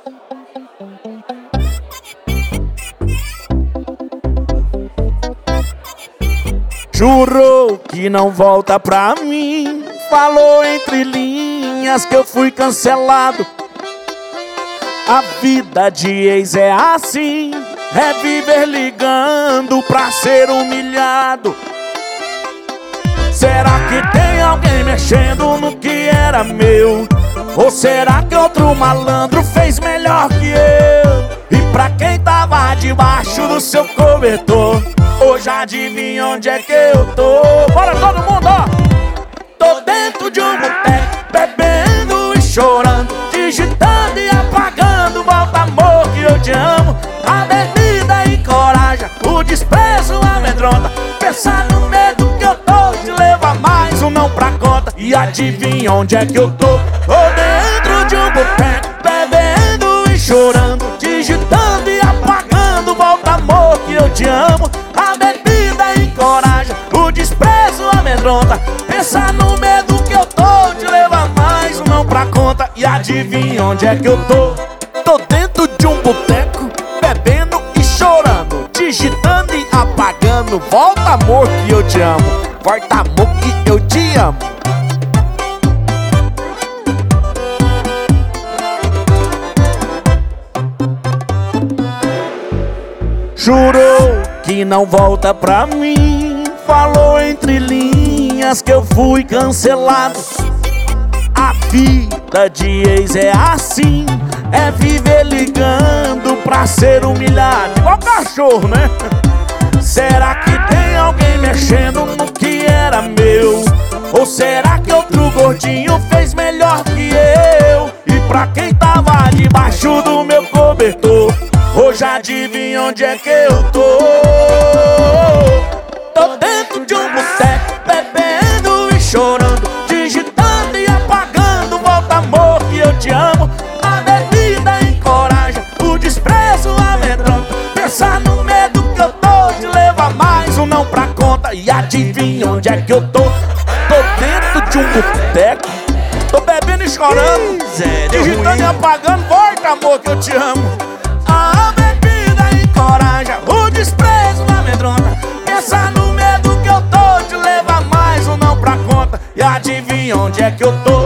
Jurou que não volta pra mim, falou entre linhas que eu fui cancelado. A vida de ex é assim, é viver ligando pra ser humilhado. Será que tem alguém mexendo no que era meu? Ou será que outro malandro fez melhor que eu? E pra quem tava debaixo do seu cobertor, hoje adivinha onde é que eu tô? Bora todo mundo, ó! Tô dentro de um boteco, bebendo e chorando, digitando e apagando, volta amor que eu te amo. A bebida encoraja, o desprezo amedronta, pensar no medo que eu tô de levar mais um não pra conta. E adivinha onde é que eu tô? Tô dentro de um boteco, bebendo e chorando, digitando e apagando, volta amor que eu te amo. A bebida encoraja, o desprezo amedronta, pensar no medo que eu tô de levar mais um não pra conta. E adivinha onde é que eu tô? Tô dentro de um boteco, bebendo e chorando, digitando e apagando, volta amor que eu te amo, volta amor que eu te amo. Jurou que não volta pra mim, falou entre linhas que eu fui cancelado. A vida de ex é assim, é viver ligando pra ser humilhado. Igual cachorro, né? Será que tem alguém mexendo no que era meu? Ou será que outro gordinho fez melhor que eu? E pra quem tava debaixo do meu cobertor, hoje adivinha onde é que eu tô? Tô dentro de um boteco, bebendo e chorando, digitando e apagando, volta amor que eu te amo. A bebida encoraja, o desprezo amedronta, pensar no medo que eu tô de levar mais um não pra conta. E adivinha onde é que eu tô? Tô dentro de um boteco, tô bebendo e chorando, digitando e apagando, volta amor que eu te amo. A bebida encoraja, o desprezo amedronta, pensar no medo que eu tô de levar mais um não pra conta. E adivinha onde é que eu tô?